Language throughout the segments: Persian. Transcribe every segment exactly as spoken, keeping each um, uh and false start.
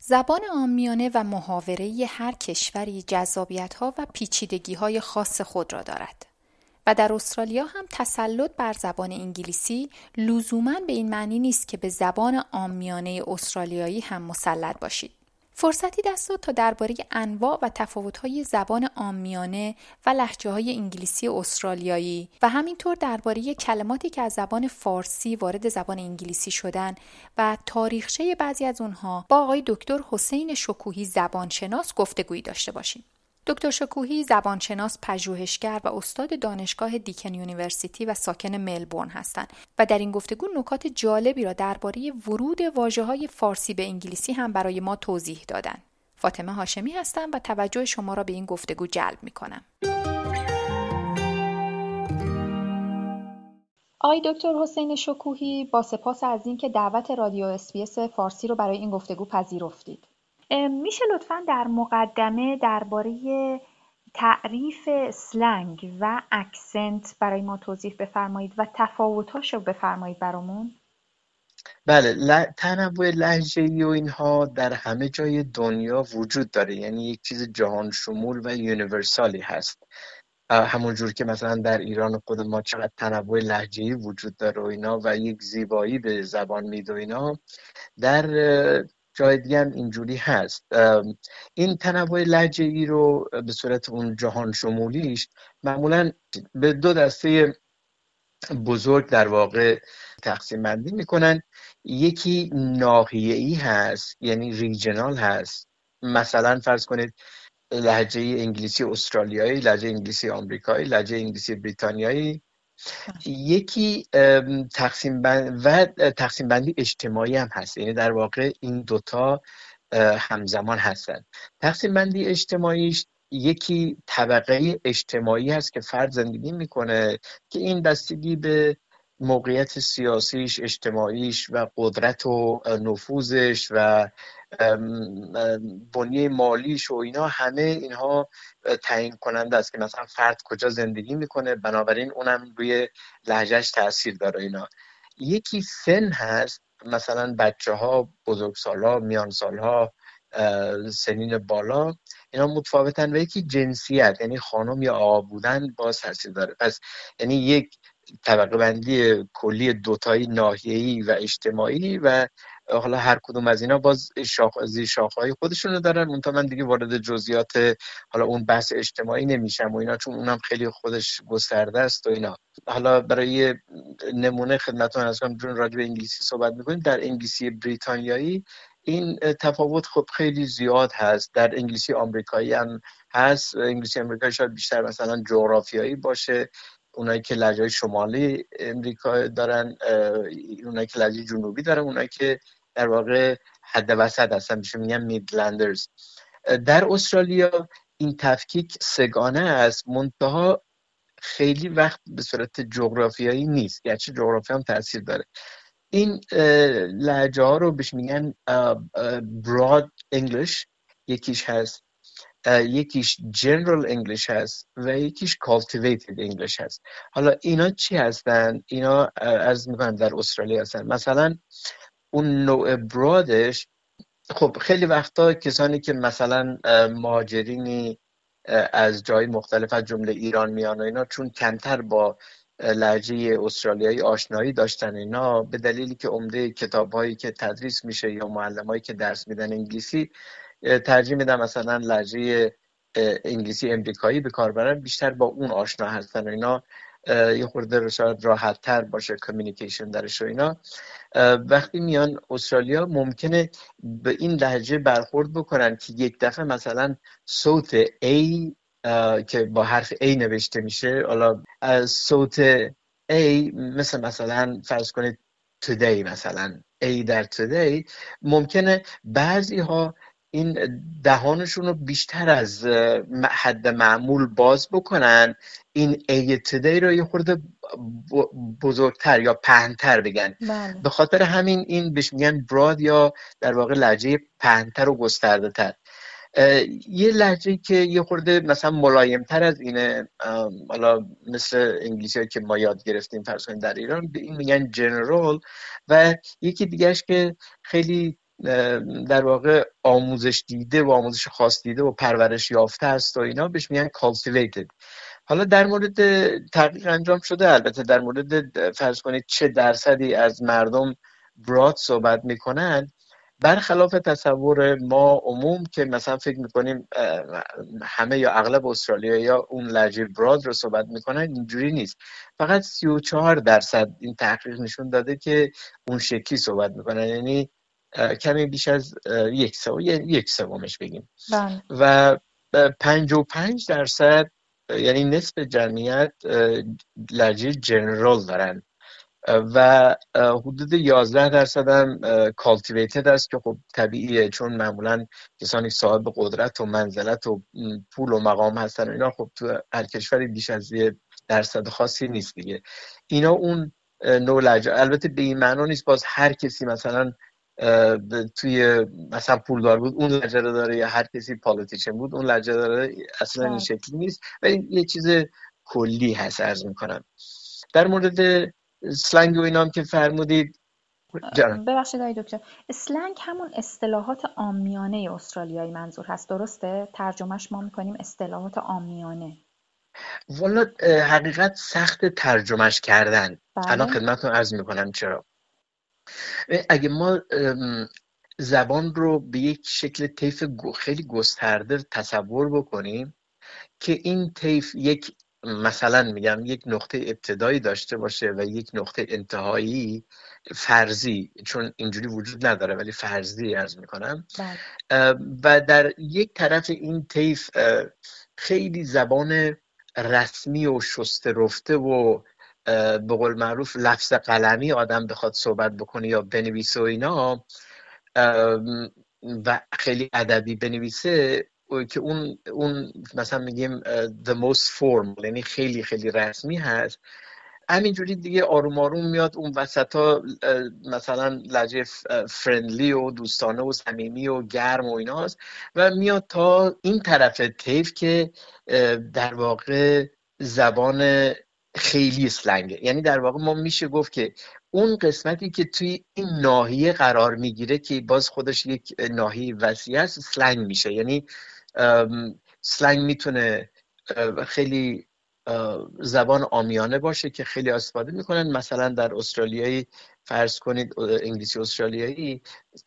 زبان عامیانه و محاوره‌ای هر کشوری جذابیت‌ها و پیچیدگی‌های خاص خود را دارد و در استرالیا هم تسلط بر زبان انگلیسی لزوماً به این معنی نیست که به زبان عامیانه استرالیایی هم مسلط باشید. فرصتی دست داد تا درباره انواع و تفاوت‌های زبان عامیانه و لهجه‌های انگلیسی استرالیایی و همینطور درباره کلماتی که از زبان فارسی وارد زبان انگلیسی شدن و تاریخچه بعضی از اونها با آقای دکتر حسین شکوهی زبانشناس گفتگویی داشته باشیم. دکتر شکوهی زبانشناس، پژوهشگر و استاد دانشگاه دیکن یونیورسیتی و ساکن ملبورن هستند و در این گفتگو نکات جالبی را درباره ورود واژه‌های فارسی به انگلیسی هم برای ما توضیح دادند. فاطمه هاشمی هستم و توجه شما را به این گفتگو جلب می‌کنم. آقای دکتر حسین شکوهی، با سپاس از اینکه دعوت رادیو اس بی اس فارسی رو برای این گفتگو پذیرفتید. میشه لطفاً در مقدمه درباره تعریف سلنگ و اکسنت برای ما توضیح بفرمایید و تفاوت‌هاش رو بفرمایید برامون؟ بله، ل... تنوع لهجه‌ای و اینها در همه جای دنیا وجود داره، یعنی یک چیز جهان شمول و یونیورسالی هست. همون جور که مثلا در ایران خود ما چقدر تنوع لهجه‌ای وجود داره و اینا و یک زیبایی به زبان میده و اینا، در جای دیگه هم اینجوری هست. این تنوع لهجه‌ای رو به صورت اون جهان شمولیش معمولا به دو دسته بزرگ در واقع تقسیم بندی میکنن. یکی ناحیه‌ای هست، یعنی ریجنال هست. مثلا فرض کنید لهجه انگلیسی استرالیایی، لهجه انگلیسی آمریکایی، لهجه انگلیسی بریتانیایی. یکی تقسیم بند و تقسیم بندی اجتماعی هم هست، یعنی در واقع این دوتا همزمان هستن. تقسیم بندی اجتماعیش یکی طبقه اجتماعی هست که فرد زندگی میکنه که این بستگی به موقعیت سیاسیش، اجتماعیش و قدرت و نفوذش و بنیه مالیش و اینا، همه اینها تعیین کننده است که مثلا فرد کجا زندگی میکنه، بنابراین اونم روی لهجهش تاثیر داره اینا. یکی سن هست، مثلا بچه ها، بزرگسال ها، میان سال ها، سنین بالا، اینا متفاوتن. و یکی جنسیت، یعنی خانم یا آقا بودن باز تاثیر داره. پس یعنی یک طبقه بندی کلی دوتایی، ناحیه‌ای و اجتماعی، و حالا هر کدوم از اینا باز شاخ زیر شاخه‌های خودشون رو دارن. اون تا من دیگه وارد جزئیات حالا اون بحث اجتماعی نمیشم و اینا، چون اونم خیلی خودش گسترده است و اینا. حالا برای نمونه خدمتتون عرض کنم، چون راجع به انگلیسی صحبت می‌کنیم، در انگلیسی بریتانیایی این تفاوت خب خیلی زیاد هست. در انگلیسی آمریکایی هم هست. انگلیسی آمریکایی شاید بیشتر مثلا جغرافیایی باشه، اونایی که لهجه شمالی امریکا دارن، اونایی که لهجه جنوبی دارن، اونایی که در واقع حد وسط هستن، میشه میگن میدلندرز. در استرالیا این تفکیک سگانه است، منتها خیلی وقت به صورت جغرافیایی نیست، گرچه جغرافی هم تاثیر داره. این لهجه ها رو بهش میگن براد انگلیش، یکیش هست، یکیش جنرال انگلیش هست و یکیش کالتیویتد انگلیش هست. حالا اینا چی هستن؟ اینا عرض میکنم در استرالیا هستن. مثلا اون نوع برادش، خب خیلی وقتا کسانی که مثلا مهاجرینی از جای مختلف از جمله ایران میان و اینا، چون کمتر با لهجه استرالیایی آشنایی داشتن اینا، به دلیلی که عمده کتاب‌هایی که تدریس میشه یا معلمایی که درس میدن انگلیسی ترجیح میدن مثلا لهجه انگلیسی امریکایی به کار برن، بیشتر با اون آشنا هستن و اینا، یه خورده شاید راحت تر باشه کمیونیکیشن درش و اینا. وقتی میان استرالیا ممکنه به این لهجه برخورد بکنن که یک دفعه مثلا صوت A که با حرف A نوشته میشه، حالا صوت A مثل مثلا فرض کنید today، مثلا A در today، ممکنه بعضی ها این دهانشون رو بیشتر از حد معمول باز بکنن، این A today رو یه خورده بزرگتر یا پهن‌تر بگن. بله. به خاطر همین این بهش میگن براد، یا در واقع لهجه پهن‌تر و گسترده تر. یه لهجه‌ای که یه خورده مثلا ملایم‌تر از اینه، حالا مثل انگلیسی که ما یاد گرفتیم فرض کنید در ایران، به این میگن جنرال. و یکی دیگهش که خیلی در واقع آموزش دیده و آموزش خاص دیده و پرورش یافته است و اینا بهش میگن cultivated. حالا در مورد تحقیق انجام شده، البته در مورد فرض کنید چه درصدی از مردم براد صحبت میکنن، برخلاف تصور ما عموم که مثلا فکر میکنیم همه یا اغلب استرالیا یا اون لهجه براد رو صحبت میکنن، اینجوری نیست. فقط سی و چهار درصد این تحقیق نشون داده که اون شکلی صحبت میکنن، یعنی کمی بیش از یک سوم یک سومش بگیم. بله. و پنج و پنج درصد یعنی نصف جمعیت لهجه جنرال دارن و حدود یازده درصد هم کالتیویتد است که خب طبیعیه، چون معمولا کسانی صاحب قدرت و منزلت و پول و مقام هستن و اینا خب تو هر کشوری بیش از یه درصد خاصی نیست دیگه. اینا اون نوع لهجه، البته به این معنا نیست باز هر کسی مثلا توی مثلا پولدار بود اون لهجه رو داره یا هر کسی پالیتیشن بود اون لهجه داره، اصلا این شکلی نیست، ولی یه چیز کلی هست. عرض میکنم در مورد سلنگ و اینام که فرمودید، ببخشید آقای دکتر، سلنگ همون اصطلاحات عامیانه استرالیایی منظور هست، درسته؟ ترجمهش ما میکنیم اصطلاحات عامیانه. والا حقیقت سخت ترجمهش کردن. بله. الان خدمتتون عرض میکنم چرا. اگه ما زبان رو به یک شکل طیف خیلی گسترده تصور بکنیم که این طیف یک مثلا میگم یک نقطه ابتدایی داشته باشه و یک نقطه انتهایی فرضی، چون اینجوری وجود نداره ولی فرضی عرض میکنم، و در یک طرف این طیف خیلی زبان رسمی و شسته رفته و به قول معروف لفظ قلمی آدم بخواد صحبت بکنه یا بنویسه و اینا و خیلی ادبی بنویسه که اون اون مثلا میگیم the most formal، یعنی خیلی خیلی رسمی هست. همینجوری دیگه آروم آروم میاد اون وسطا مثلا لهجه فرندلی و دوستانه و صمیمی و گرم و ایناست و میاد تا این طرف طیف که در واقع زبان خیلی سلنگه. یعنی در واقع ما میشه گفت که اون قسمتی که توی این ناحیه قرار میگیره که باز خودش یک ناحیه وسیع است سلنگ میشه. یعنی سلنگ میتونه خیلی زبان عامیانه باشه که خیلی استفاده میکنن. مثلا در استرالیایی فرض کنید انگلیسی استرالیایی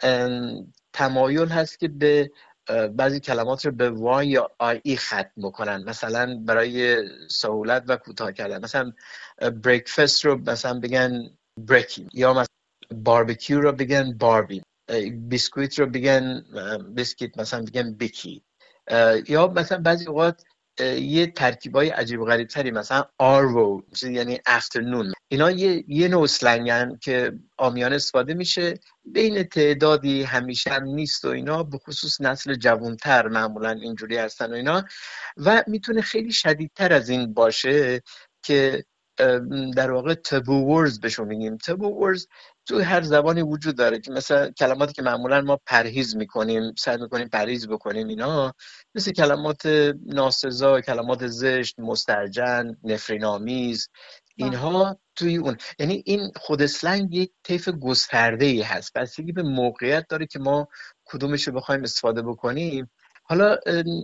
تمایل هست که به بعضی کلمات رو به وای یا آی ای ختم بکنن، مثلا برای سهولت و کوتاه کردن. مثلا بریکفاست رو مثلا بگن بریکی، یا مثلا باربیکیو رو بگن باربی، بیسکویت رو بگن بیسکیت مثلا بگن بیکی، یا مثلا بعضی اوقات یه ترکیبای عجیب و غریب تری مثلا آرو یعنی افترنون، اینا یه یه نوع سلنگن که عامیانه استفاده میشه بین تعدادی، همیشه هم نیست و اینا، به خصوص نسل جوانتر معمولا اینجوری هستن و اینا، و میتونه خیلی شدیدتر از این باشه که در واقع تابو ورز بهشون میگیم. تابو ورز تو هر زبانی وجود داره که مثلا کلماتی که معمولا ما پرهیز میکنیم، سعی میکنیم پرهیز بکنیم، اینا مثل کلمات ناسزا، کلمات زشت، مسترجن، نفرین‌آمیز، اینها توی اون، یعنی این خود سلنگ یک طیف گسترده‌ای هست، بستگی به موقعیت داره که ما کدومش رو بخوایم استفاده بکنیم. حالا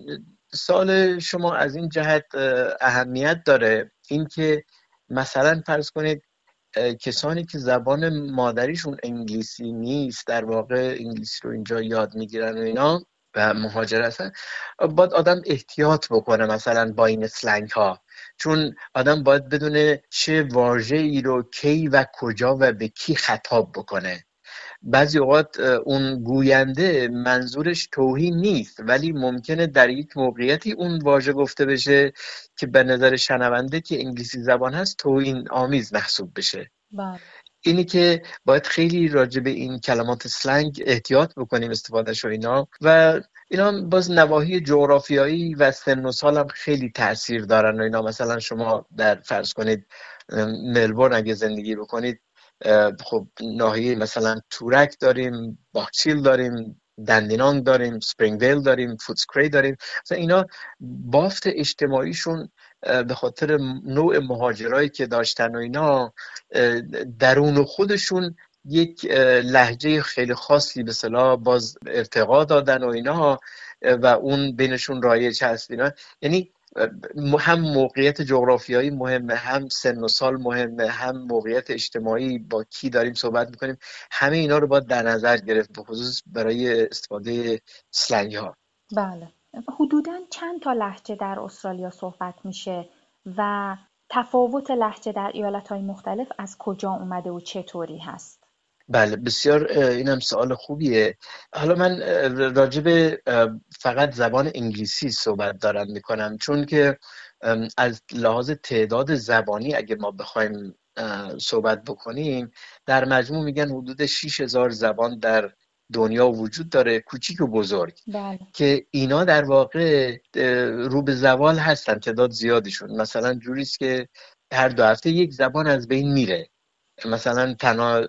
سوال شما از این جهت اهمیت داره، این که مثلا فرض کنید کسانی که زبان مادریشون انگلیسی نیست، در واقع انگلیسی رو اینجا یاد میگیرن و اینا و مهاجر هستن، باید آدم احتیاط بکنه مثلا با این سلنگ ها، چون آدم باید بدونه چه واژه‌ای رو کی و کجا و به کی خطاب بکنه. بعضی اوقات اون گوینده منظورش توهین نیست، ولی ممکنه در یک موقعیتی اون واژه گفته بشه که به نظر شنونده که انگلیسی زبان هست توهین آمیز محسوب بشه. بله. اینی که باید خیلی راجع به این کلمات سلنگ احتیاط بکنیم استفادهش و اینا، و اینا باز نواحی جغرافیایی و سن و سال هم خیلی تأثیر دارن و اینا. مثلا شما در فرض کنید ملبورن اگه زندگی بکنید، خب ناحیه مثلا تورک داریم، باکچیل داریم، دندینانگ داریم، سپرینگدیل داریم، فوتسکری داریم، مثلا اینا بافت اجتماعیشون به خاطر نوع مهاجرایی که داشتن و اینا درون خودشون یک لهجه خیلی خاصی به اصطلاح باز ارتقا دادن و اینا و اون بینشون رایج هست اینا. یعنی هم موقعیت جغرافیایی مهمه، هم سن و سال مهمه، هم موقعیت اجتماعی، با کی داریم صحبت میکنیم، همه اینا رو باید در نظر گرفت، به خصوص برای استفاده سلنگ ها. بله. حدوداً چند تا لهجه در استرالیا صحبت میشه و تفاوت لهجه در ایالت‌های مختلف از کجا اومده و چطوری هست؟ بله بسیار، اینم سوال خوبیه. حالا من راجع به فقط زبان انگلیسی صحبت دارم میکنم، چون که از لحاظ تعداد زبانی اگه ما بخوایم صحبت بکنیم، در مجموع میگن حدود شش هزار زبان در دنیا وجود داره، کوچیک و بزرگ. بله. که اینا در واقع رو به زوال هستن، تعداد زیادیشون. مثلا جوریست که هر دو هفته یک زبان از بین میره، مثلا تنها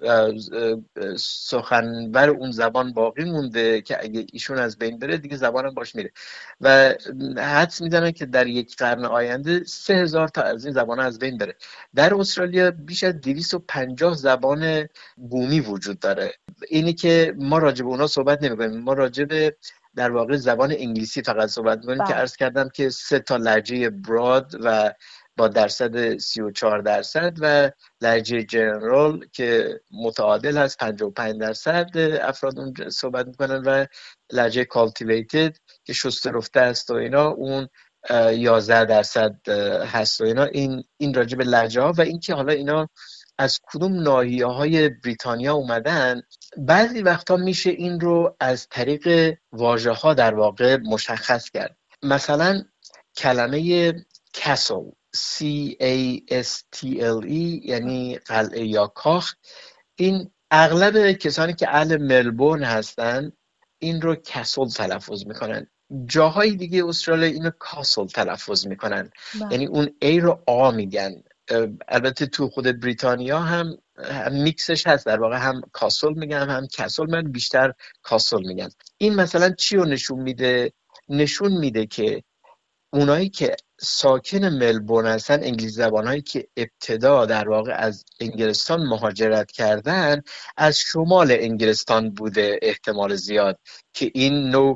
سخنور اون زبان باقی مونده که اگه ایشون از بین بره دیگه زبانم باش میره. و حدس میزنن که در یک قرن آینده سه هزار تا از این زبان از بین بره. در استرالیا بیش از دویست و پنجاه زبان بومی وجود داره. اینی که ما راجع به اونا صحبت نمی‌کنیم، ما راجع به در واقع زبان انگلیسی فقط صحبت می‌کنیم که عرض کردم که سه تا لهجه براد و با درصد سی و چهار درصد و لهجه جنرال که متعادل هست پنجاه و پنج درصد افراد اون صحبت میکنن و لهجه کالتیویتد که شسته رفته است و اینا اون یازده درصد هست و اینا. این این راجع به لهجه ها و اینکه حالا اینا از کدوم ناحیه های بریتانیا اومدن، بعضی وقتا میشه این رو از طریق واژه ها در واقع مشخص کرد. مثلا کلمه castle C A S T L E یعنی قلعه یا کاخ، این اغلب کسانی که اهل ملبورن هستن این رو کسل تلفظ میکنن، جاهای دیگه استرالیا اینو کاسل تلفظ میکنن. بله. یعنی اون ای رو آ میگن. البته تو خود بریتانیا هم, هم میکسش هست، در واقع هم کاسل میگن هم کسل، من بیشتر کاسل میگن. این مثلا چی رو نشون میده؟ نشون میده که اونایی که ساکن ملبورن هستن، انگلیسی زبانهایی که ابتدا در واقع از انگلستان مهاجرت کردن، از شمال انگلستان بوده احتمال زیاد که این نوع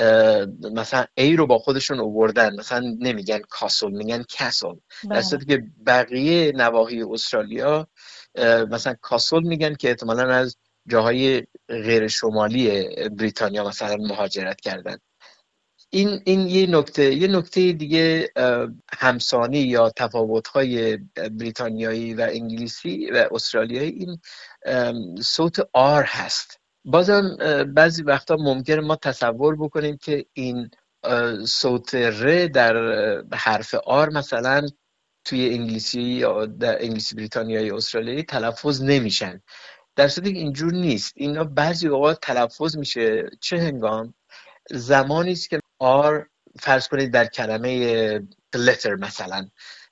مثلا ای رو با خودشون آوردن، مثلا نمیگن کاسل میگن کسل، در صورتی که بقیه نواحی استرالیا مثلا کاسل میگن که احتمالاً از جاهای غیر شمالی بریتانیا مثلا مهاجرت کردن. این این یه نکته. یه نکته دیگه همسانی یا تفاوت‌های بریتانیایی و انگلیسی و استرالیایی، این صوت آر هست. بازم بعضی وقتا ممکنه ما تصور بکنیم که این صوت ر در حرف آر مثلا توی انگلیسی یا در انگلیسی بریتانیایی استرالیایی تلفظ نمیشن، در صورتی که اینجور نیست. اینا بعضی اوقات تلفظ میشه. چه هنگام؟ زمانی است که آر فرض کنید در کلمه letter مثلا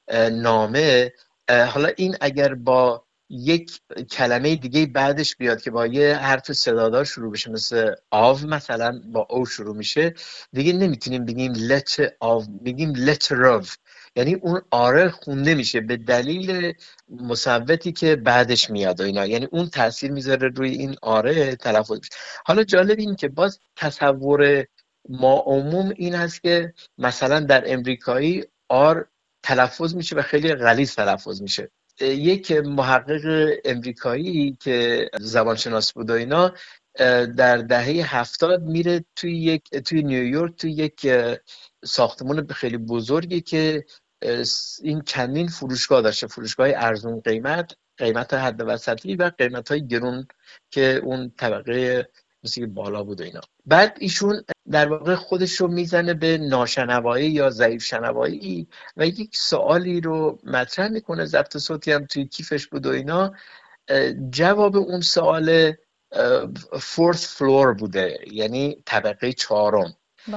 نامه، حالا این اگر با یک کلمه دیگه بعدش بیاد که با یه حرف صدادار شروع بشه مثل آو مثلا با او شروع میشه، دیگه نمیتونیم بگیم let of، بگیم letter of، یعنی اون آره خونده میشه به دلیل مصوتی که بعدش میاد و اینا، یعنی اون تاثیر میذاره روی این آره تلفظ میشه. حالا جالب این که باز تصور ما عموم این هست که مثلا در امریکایی آر تلفظ میشه و خیلی غلیظ تلفظ میشه. یک محقق امریکایی که زبانشناس بود و اینا در دهه هفتاد میره توی یک توی نیویورک توی یک ساختمان خیلی بزرگی که این چندین فروشگاه داشته، فروشگاه ارزون قیمت، قیمت حد وسطی و قیمت های گرون که اون طبقه مثل بالا بود و اینا. بعد ایشون در واقع خودش رو میزنه به ناشنوایی یا ضعیف شنوایی و یک سوالی رو مطرح میکنه، ضبط صوتی هم توی کیفش بود و اینا. جواب اون سوال فورث فلور بوده، یعنی طبقه چهارم.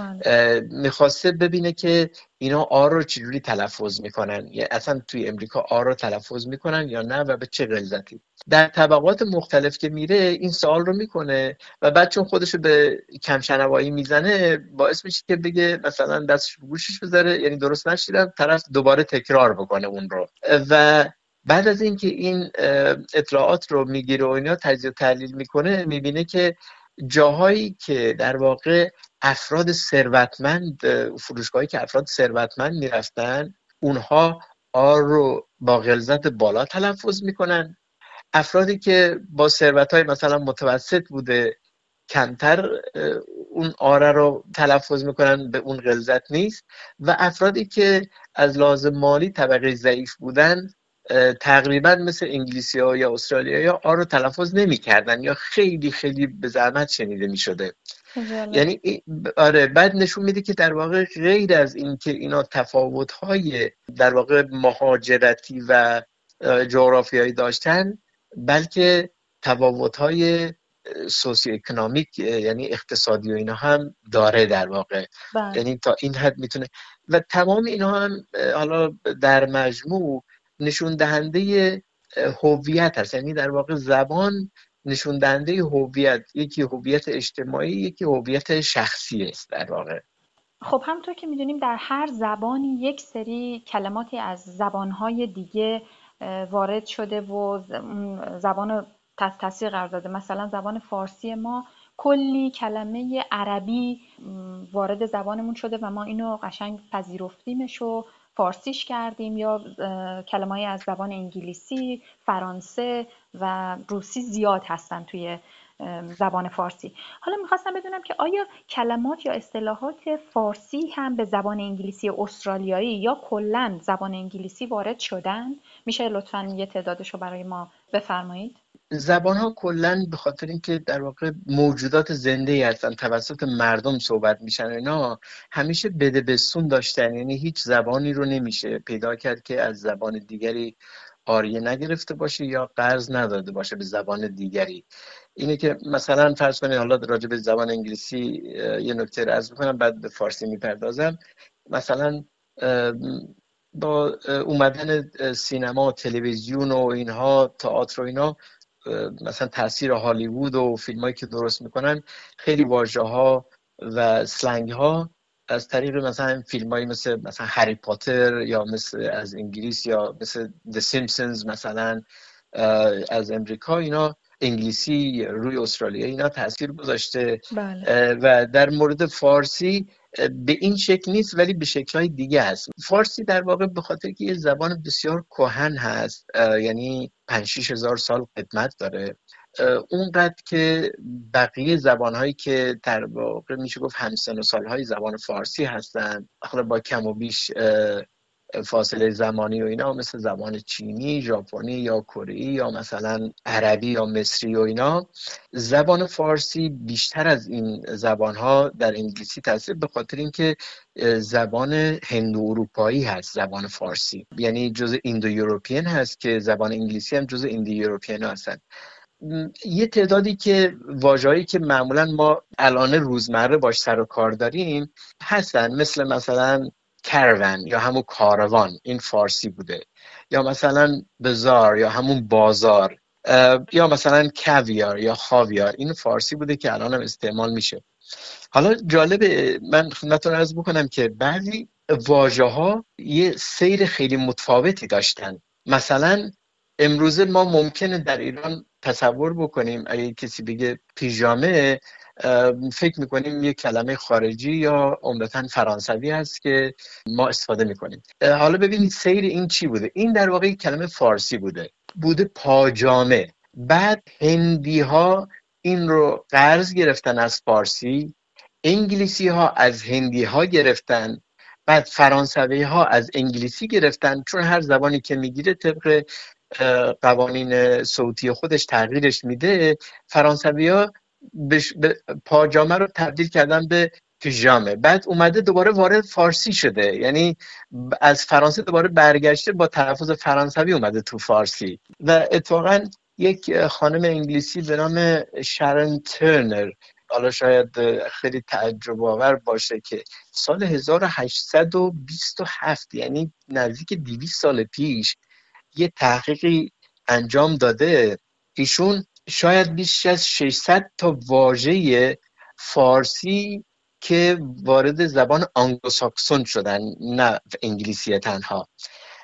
میخواسته ببینه که اینا آر رو چجوری تلفظ میکنن، یا اصلا توی امریکا آر رو تلفظ میکنن یا نه و به چه غلظتی. در طبقات مختلف که میره این سوال رو میکنه و بعد چون خودشو به کم شنوایی میزنه باعث میشه که بگه مثلا دستش به گوشش بذاره، یعنی درست نشیدم، طرف دوباره تکرار بکنه اون رو و بعد از اینکه این اطلاعات رو میگیره و اینا تجزیه و تحلیل میکنه، میبینه که جاهایی که در واقع افراد ثروتمند، فروشگاهایی که افراد ثروتمند میرفتن، اونها آر رو با غلظت بالا تلفظ میکنن. افرادی که با ثروت‌های مثلا متوسط بوده کمتر اون آره رو تلفظ میکنن، به اون غلظت نیست. و افرادی که از لحاظ مالی طبقه ضعیف بودن تقریبا مثل انگلیسی ها یا استرالیا یا آ رو تلفظ نمی کردن یا خیلی خیلی به زحمت شنیده می شده. یعنی آره، بعد نشون میده که در واقع غیر از این که اینا تفاوت های در واقع مهاجرتی و جغرافیایی داشتن، بلکه تفاوت های سوسیو اکنامیک یعنی اقتصادی و اینا هم داره در واقع. بله. یعنی تا این حد میتونه، و تمام اینا هم حالا در مجموع نشون دهنده هویت هست. یعنی در واقع زبان نشون دهنده هویت، یکی هویت اجتماعی، یکی هویت شخصی است در واقع. خب همونطور که میدونیم در هر زبانی یک سری کلماتی از زبانهای دیگه وارد شده و زبان تحت تاثیر قرار داده. مثلا زبان فارسی ما کلی کلمه عربی وارد زبانمون شده و ما اینو قشنگ پذیرفتیمش و فارسیش کردیم، یا کلمه‌ای از زبان انگلیسی، فرانسه و روسی زیاد هستن توی زبان فارسی. حالا میخواستم بدونم که آیا کلمات یا اصطلاحات فارسی هم به زبان انگلیسی استرالیایی یا کلاً زبان انگلیسی وارد شدن؟ میشه لطفاً یه تعدادش رو برای ما بفرمایید؟ زبان ها کلاً به خاطر اینکه در واقع موجودات زنده هستن، توسط مردم صحبت میشن، اینا همیشه بده بستون داشتن. یعنی هیچ زبانی رو نمیشه پیدا کرد که از زبان دیگری آریه نگرفته باشه یا قرض نداده باشه به زبان دیگری. اینه که مثلا فرض کنید، حالا راجع به زبان انگلیسی یه نکته رو عرض می‌کنم بعد به فارسی میپردازم. مثلا با اومدن سینما، تلویزیون و اینها، تئاتر و اینا، مثلا تاثیر هالیوود و فیلمایی که درست میکنن، خیلی واژه‌ها و سلنگ ها از طریق مثلا فیلمایی مثل مثلا هری پاتر یا مثل از انگلیس یا مثل The Simpsons مثلا از امریکا، اینا انگلیسی روی استرالیا اینا تاثیر گذاشته. بله. و در مورد فارسی به این شکل نیست ولی به شکل‌های دیگه هست. فارسی در واقع به خاطر که یه زبان بسیار کهن هست، یعنی پنج شش هزار سال قدمت داره، اونقدر که بقیه زبان‌هایی که در واقع میشه گفت همسن و سال‌های زبان فارسی هستن، حالا با کم و بیش فاصله زمانی و اینا، مثل زبان چینی، ژاپنی یا کره یا مثلا عربی یا مصری و اینا، زبان فارسی بیشتر از این زبان‌ها در انگلیسی تاثیر، به خاطر اینکه زبان هندو اروپایی هست زبان فارسی، یعنی جزء ایندو یوروپین هست که زبان انگلیسی هم جزء ایندو یوروپین هستن. یه تعدادی که واژه‌ای که معمولا ما الان روزمره باش سر و کار داریم هستن، مثل مثلا کاروان یا همون کاروان، این فارسی بوده، یا مثلا بازار یا همون بازار، یا مثلا کویار یا خاویار، این فارسی بوده که الان هم استعمال میشه. حالا جالبه من خدمتتون عرض بکنم که بعضی واژه‌ها یه سیر خیلی متفاوتی داشتن. مثلا امروزه ما ممکنه در ایران تصور بکنیم اگه کسی بگه پیژامه، فکر میکنیم یه کلمه خارجی یا عمدتاً فرانسوی هست که ما استفاده میکنیم. حالا ببینید سیر این چی بوده. این در واقع کلمه فارسی بوده بوده پاجامه. بعد هندی ها این رو قرض گرفتن از فارسی، انگلیسی ها از هندی ها گرفتن، بعد فرانسوی ها از انگلیسی گرفتن، چون هر زبانی که میگیره طبق قوانین صوتی خودش تغییرش میده. فرانسوی ها پاجامه رو تبدیل کردن به پیژامه، بعد اومده دوباره وارد فارسی شده، یعنی از فرانسه دوباره برگشته با تلفظ فرانسوی اومده تو فارسی. و اتفاقا یک خانم انگلیسی به نام شارون ترنر، حالا شاید خیلی تعجب آور باشه که سال هزار و هشتصد و بیست و هفت، یعنی نزدیک دویست سال پیش، یه تحقیقی انجام داده. ایشون شاید بیش از ششصد تا واژه فارسی که وارد زبان آنگلوساکسون شدن، نه انگلیسی تنها،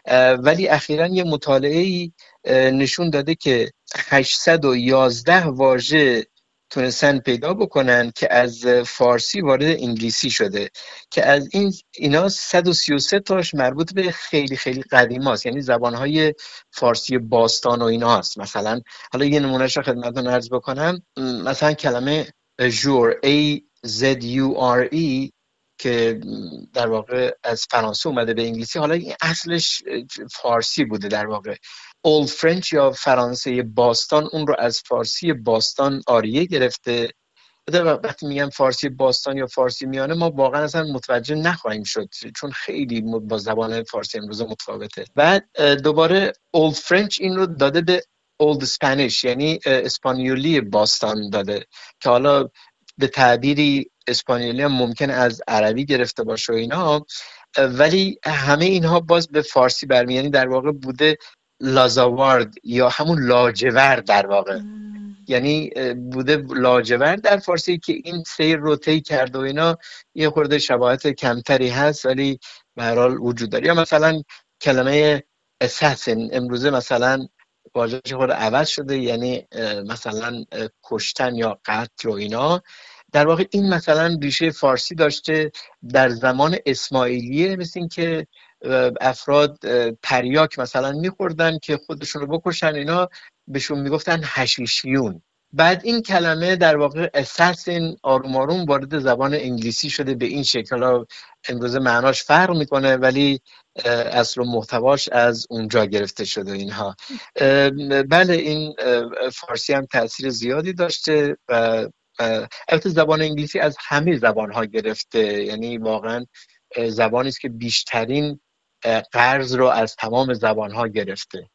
ولی اخیراً یه مطالعه‌ای نشون داده که هشتصد و یازده واژه تونستن پیدا بکنن که از فارسی وارد انگلیسی شده که از این اینا صد و سی و سه تاش مربوط به خیلی خیلی قدیم هاست، یعنی زبانهای فارسی باستان و اینا هست. مثلا حالا یه نمونهش رو خدمتتون عرض بکنم. مثلا کلمه ژور A Z U R E که در واقع از فرانسه اومده به انگلیسی، حالا این اصلش فارسی بوده در واقع. اولد فرنچ یا فرانسه باستان اون رو از فارسی باستان آریه گرفته. وقتی میگم فارسی باستان یا فارسی میانه ما واقعا اصلا متوجه نخواهیم شد چون خیلی با زبان فارسی امروز متفاوته. بعد دوباره اولد فرنچ این رو داده به اولد اسپانیش، یعنی اسپانیولی باستان داده که حالا به تعبیری اسپانیولی هم ممکن از عربی گرفته باشه و اینا، ولی همه اینها باز به فارسی برمیاد، یعنی در واقع بوده لازاوارد یا همون لاجورد در واقع، یعنی بوده لاجورد در فارسی که این سیر رو طی کرده و اینا. یه خورده شباهت کمتری هست ولی به هر حال وجود داره. یا مثلا کلمه اساسین امروزه مثلا واژه‌اش خود عوض شده، یعنی مثلا کشتن یا قتل و اینا. در واقع این مثلا ریشه فارسی داشته در زمان اسماعیلیه، مثل این که افراد تریاک مثلا میخوردن که خودشون رو بکشن، اینا بهشون میگفتن حشیشیون. بعد این کلمه در واقع اساسین آروم آروم وارد زبان انگلیسی شده به این شکل. امروزه معناش فرق میکنه ولی اصل و محتواش از اونجا گرفته شده اینها. بله این فارسی هم تاثیر زیادی داشته و البته زبان انگلیسی از همه زبانها گرفته، یعنی واقعا زبانی است که بیشترین قرض رو از تمام زبانها گرفته.